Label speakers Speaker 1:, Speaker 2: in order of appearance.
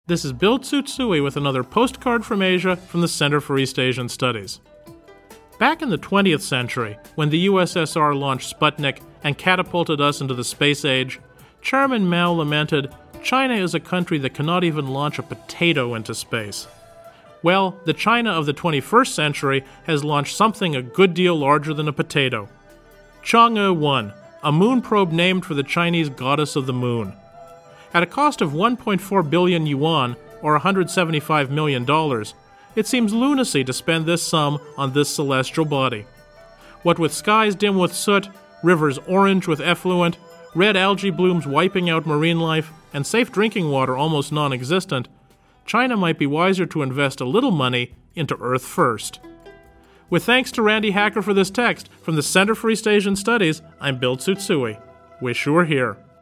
Speaker 1: This is Bill Tsutsui with another postcard from Asia from the Center for East Asian Studies. Back in the 20th century, when the USSR launched Sputnik and catapulted us into the space age, Chairman Mao lamented, "China is a country that cannot even launch a potato into space." Well, the China of the 21st century has launched something a good deal larger than a potato. Chang'e 1, a moon probe named for the Chinese goddess of the moon. At a cost of 1.4 billion yuan, or $175 million, it seems lunacy to spend this sum on this celestial body. What with skies dim with soot, rivers orange with effluent, red algae blooms wiping out marine life, and safe drinking water almost non-existent, China might be wiser to invest a little money into Earth first. With thanks to Randy Hacker for this text, from the Center for East Asian Studies, I'm Bill Tsutsui. Wish you were here.